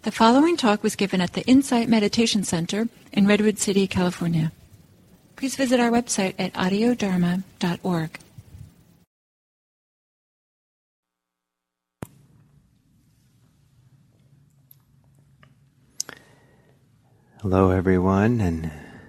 The following talk was given at the Insight Meditation Center in Redwood City, California. Please visit our website at audiodharma.org. Hello everyone, and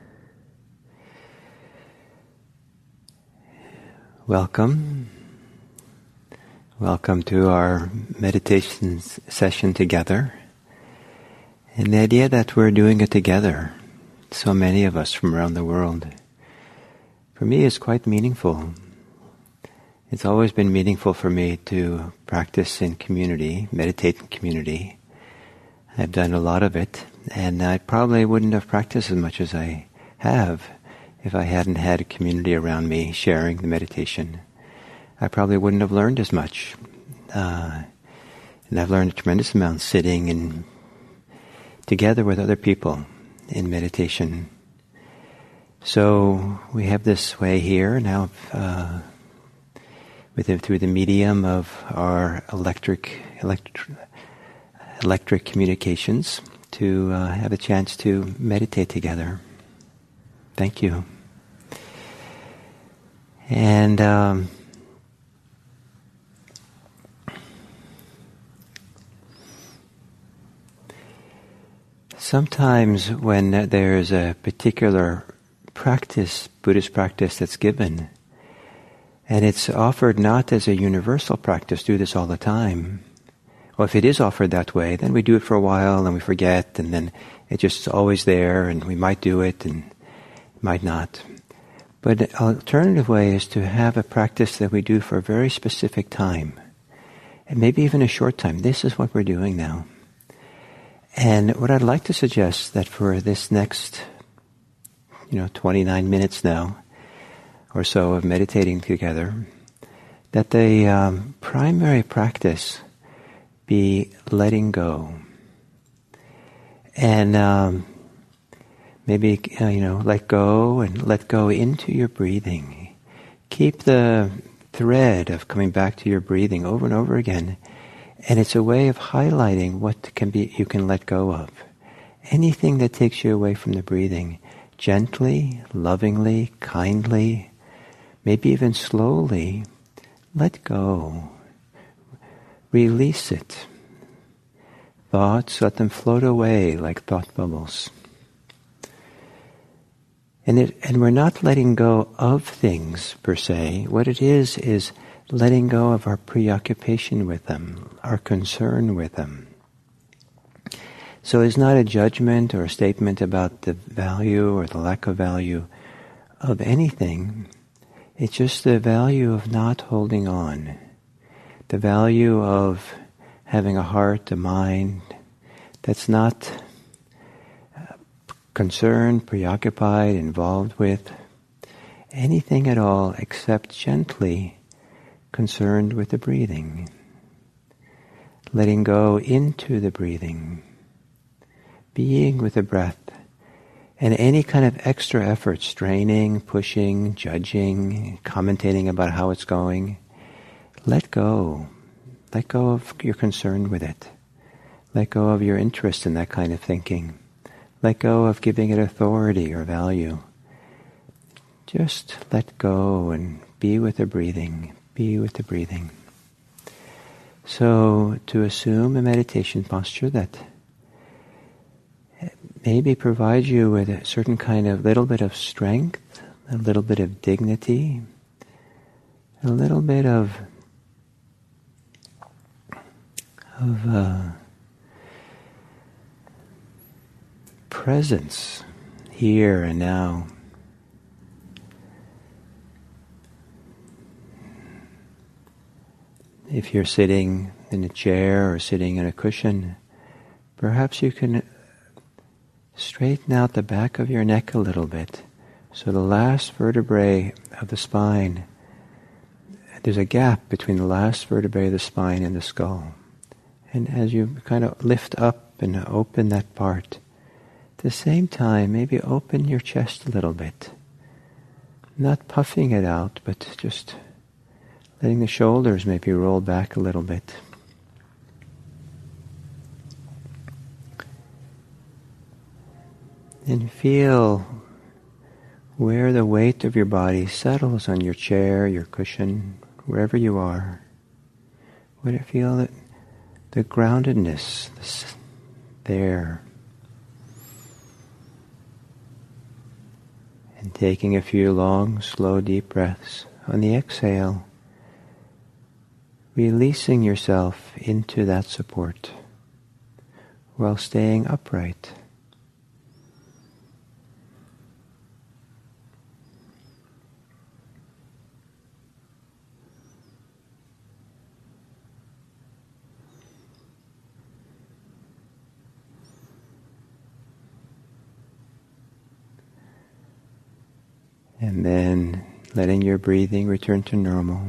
welcome. Welcome to our meditation session together. And the idea that we're doing it together, so many of us from around the world, for me is quite meaningful. It's always been meaningful for me to practice in community, meditate in community. I've done a lot of it, and I probably wouldn't have practiced as much as I have if I hadn't had a community around me sharing the meditation. I probably wouldn't have learned as much. And I've learned a tremendous amount sitting and together with other people in meditation. So we have this way here now, through the medium of our electric communications, to have a chance to meditate together. Thank you. And sometimes when there's a particular practice, Buddhist practice that's given, and it's offered not as a universal practice, do this all the time. Well, if it is offered that way, then we do it for a while and we forget, and then it's just always there, and we might do it and might not. But an alternative way is to have a practice that we do for a very specific time, and maybe even a short time. This is what we're doing now. And what I'd like to suggest that for this next, 29 minutes now or so of meditating together, that the primary practice be letting go. And maybe, let go and let go into your breathing. Keep the thread of coming back to your breathing over and over again. And it's a way of highlighting what you can let go of. Anything that takes you away from the breathing, gently, lovingly, kindly, maybe even slowly, let go. Release it. Thoughts, let them float away like thought bubbles. And we're not letting go of things per se. What it is letting go of our preoccupation with them, our concern with them. So it's not a judgment or a statement about the value or the lack of value of anything. It's just the value of not holding on. The value of having a heart, a mind that's not concerned, preoccupied, involved with anything at all except gently concerned with the breathing. Letting go into the breathing. Being with the breath. And any kind of extra effort, straining, pushing, judging, commentating about how it's going, let go. Let go of your concern with it. Let go of your interest in that kind of thinking. Let go of giving it authority or value. Just let go and be with the breathing. Be with the breathing. So to assume a meditation posture that maybe provides you with a certain kind of little bit of strength, a little bit of dignity, a little bit of presence here and now. If you're sitting in a chair or sitting in a cushion, perhaps you can straighten out the back of your neck a little bit. So the last vertebrae of the spine, there's a gap between the last vertebrae of the spine and the skull. And as you kind of lift up and open that part, at the same time, maybe open your chest a little bit. Not puffing it out, but just letting the shoulders maybe roll back a little bit. And feel where the weight of your body settles on your chair, your cushion, wherever you are. Would it feel that the groundedness there? And taking a few long, slow, deep breaths. On the exhale, releasing yourself into that support while staying upright. And then letting your breathing return to normal.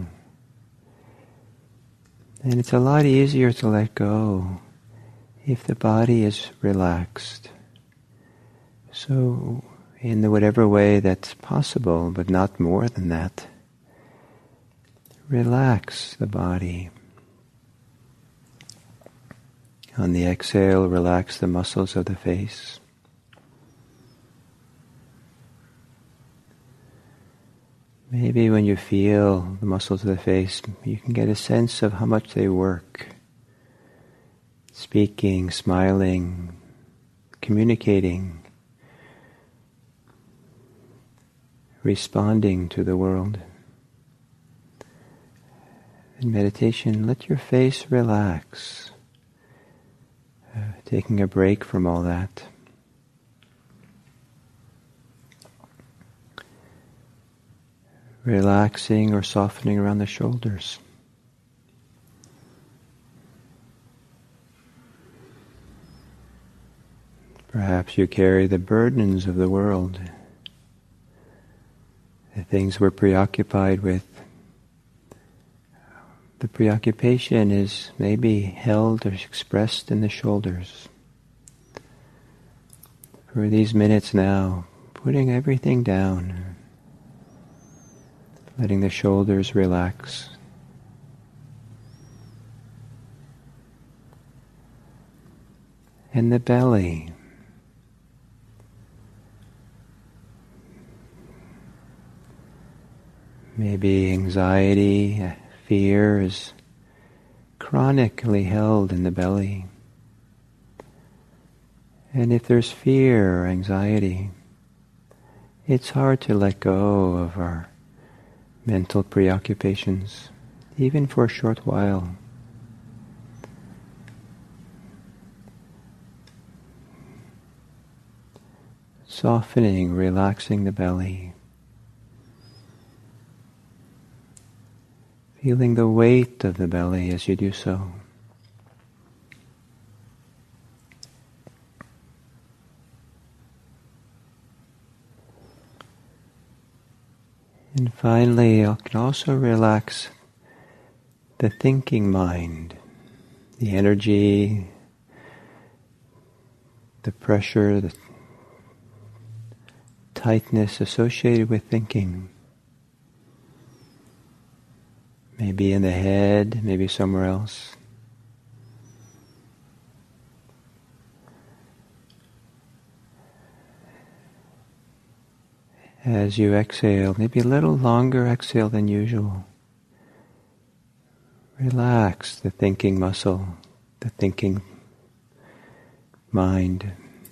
And it's a lot easier to let go if the body is relaxed. So, in whatever way that's possible, but not more than that, relax the body. On the exhale, relax the muscles of the face. Maybe when you feel the muscles of the face, you can get a sense of how much they work. Speaking, smiling, communicating, responding to the world. In meditation, let your face relax, taking a break from all that. Relaxing or softening around the shoulders. Perhaps you carry the burdens of the world, the things we're preoccupied with. The preoccupation is maybe held or expressed in the shoulders. For these minutes now, putting everything down, letting the shoulders relax. And the belly. Maybe anxiety, fear is chronically held in the belly. And if there's fear or anxiety, it's hard to let go of our mental preoccupations, even for a short while. Softening, relaxing the belly. Feeling the weight of the belly as you do so. And finally, you can also relax the thinking mind, the energy, the pressure, the tightness associated with thinking. Maybe in the head, maybe somewhere else. As you exhale, maybe a little longer exhale than usual. Relax the thinking muscle, the thinking mind.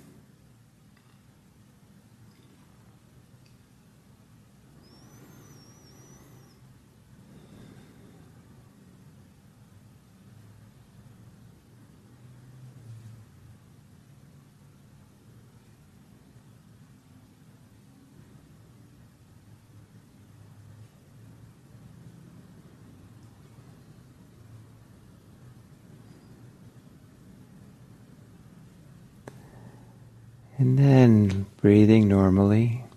And then breathing normally,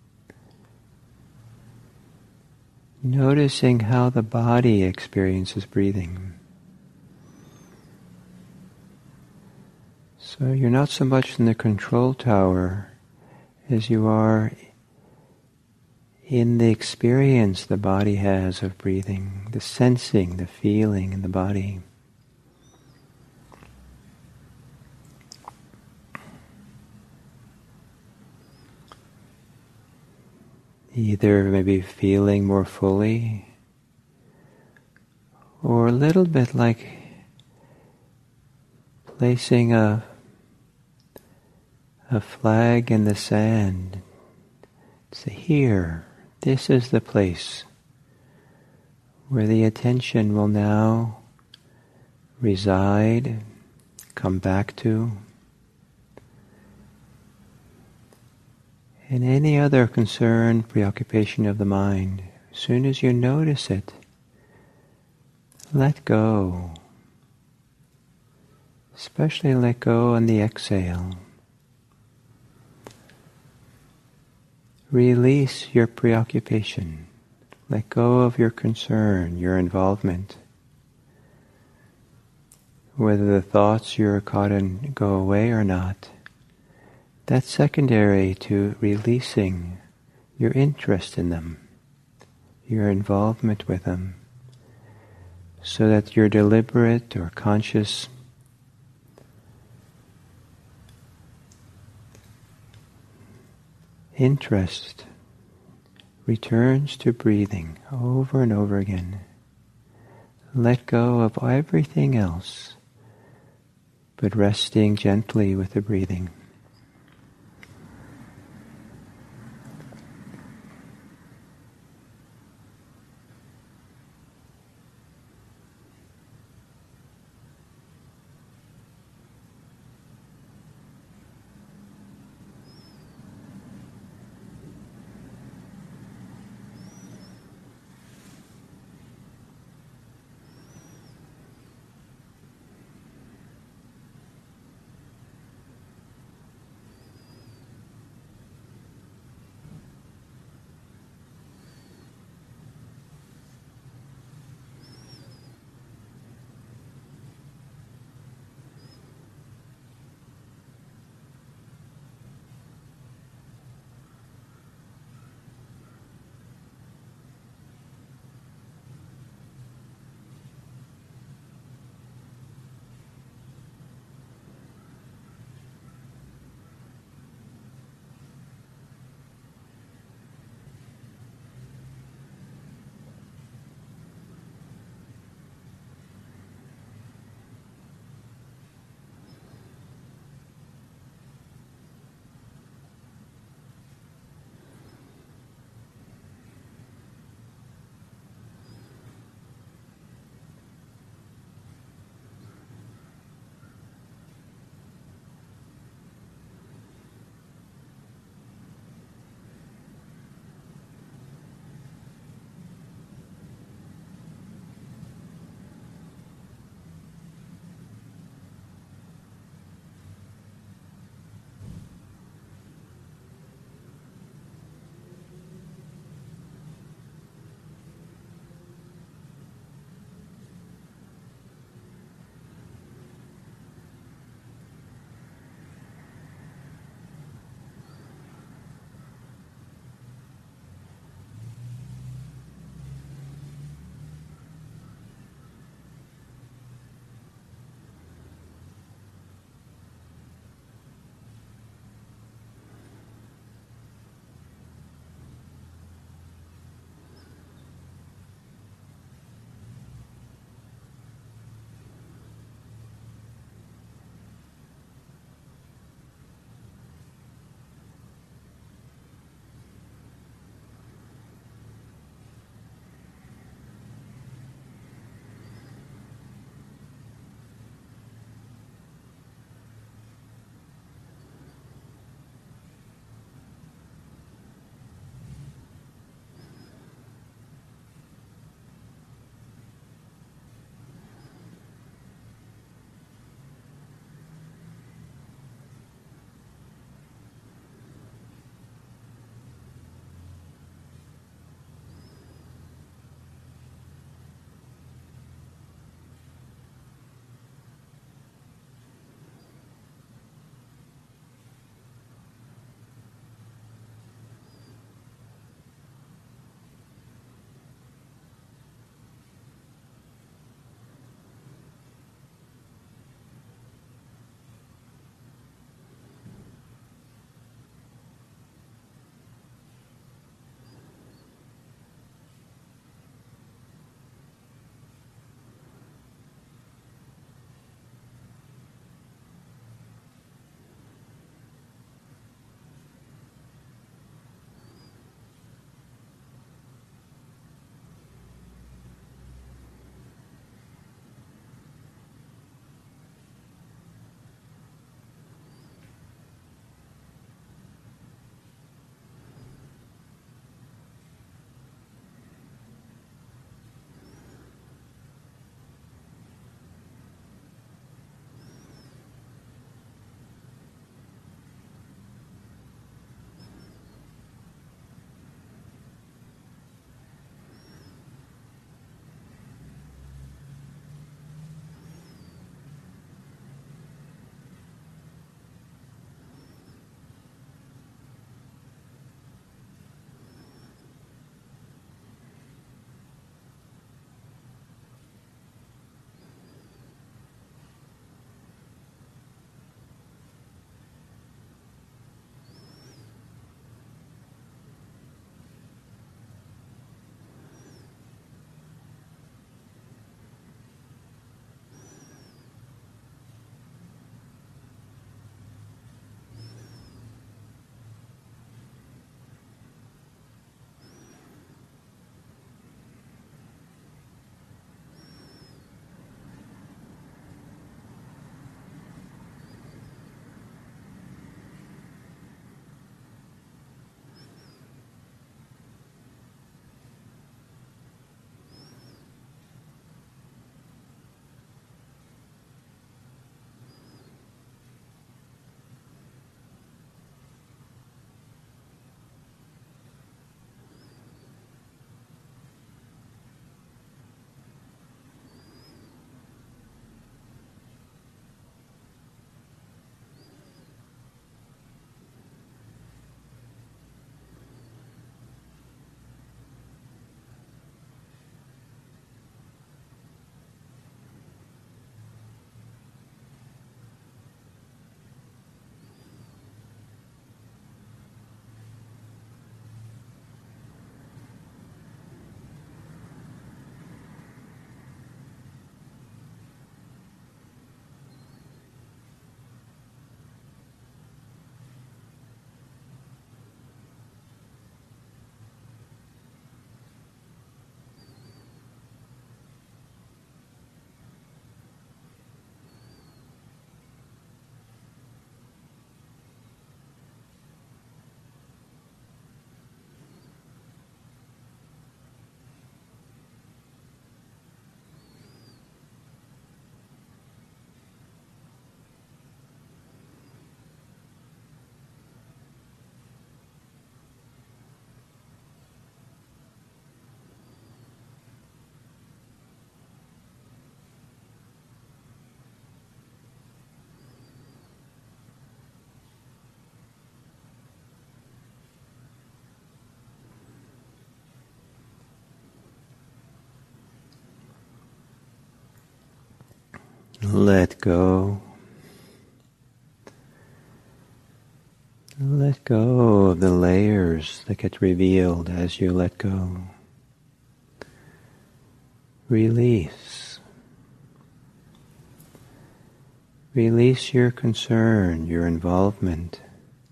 noticing how the body experiences breathing. So you're not so much in the control tower as you are in the experience the body has of breathing, the sensing, the feeling in the body. either maybe feeling more fully, or a little bit like placing a flag in the sand. Say, here, this is the place where the attention will now reside, come back to. And any other concern, preoccupation of the mind, as soon as you notice it, let go. Especially let go on the exhale. Release your preoccupation. Let go of your concern, your involvement. Whether the thoughts you're caught in go away or not, that's secondary to releasing your interest in them, your involvement with them, so that your deliberate or conscious interest returns to breathing over and over again. Let go of everything else, but resting gently with the breathing. let go. Let go of the layers that get revealed as you let go. Release. Release your concern, your involvement.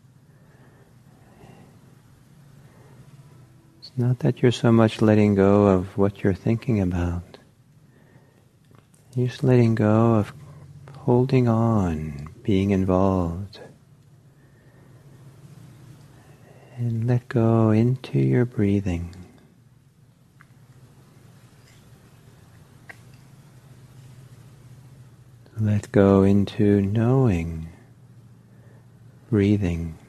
It's not that you're so much letting go of what you're thinking about. You're just letting go of holding on, being involved. And let go into your breathing. Let go into knowing, breathing.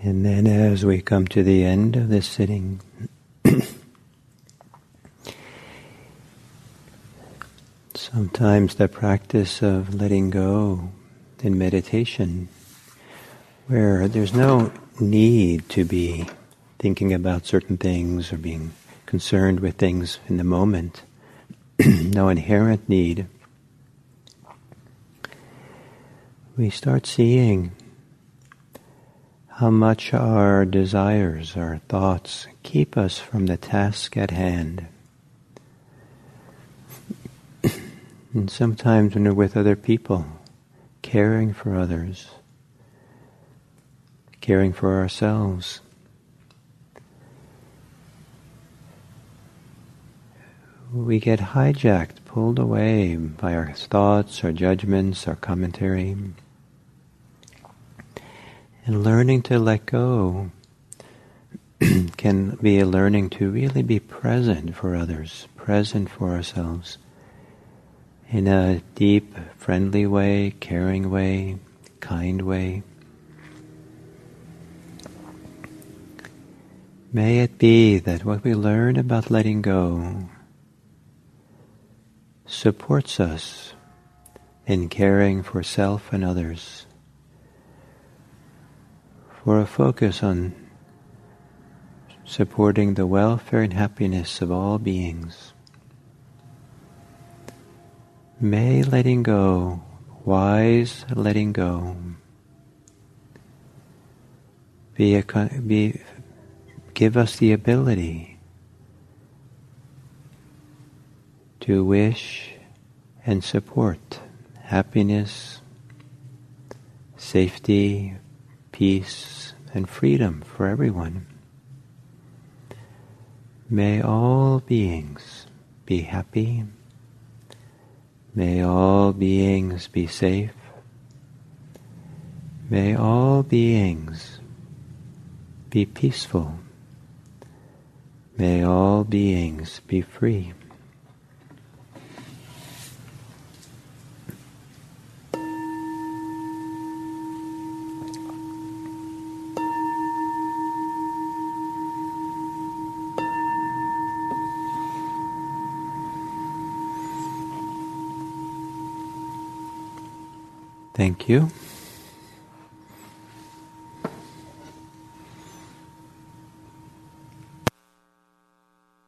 And then as we come to the end of this sitting, sometimes the practice of letting go in meditation, where there's no need to be thinking about certain things or being concerned with things in the moment, no inherent need, we start seeing how much our desires, our thoughts, keep us from the task at hand. And sometimes when we're with other people, caring for others, caring for ourselves, we get hijacked, pulled away by our thoughts, our judgments, our commentary. And learning to let go can be a learning to really be present for others, present for ourselves, in a deep, friendly way, caring way, kind way. May it be that what we learn about letting go supports us in caring for self and others, for a focus on supporting the welfare and happiness of all beings. May letting go, wise letting go, give us the ability to wish and support happiness, safety, peace, and freedom for everyone. May all beings be happy. May all beings be safe. May all beings be peaceful. May all beings be free. Thank you.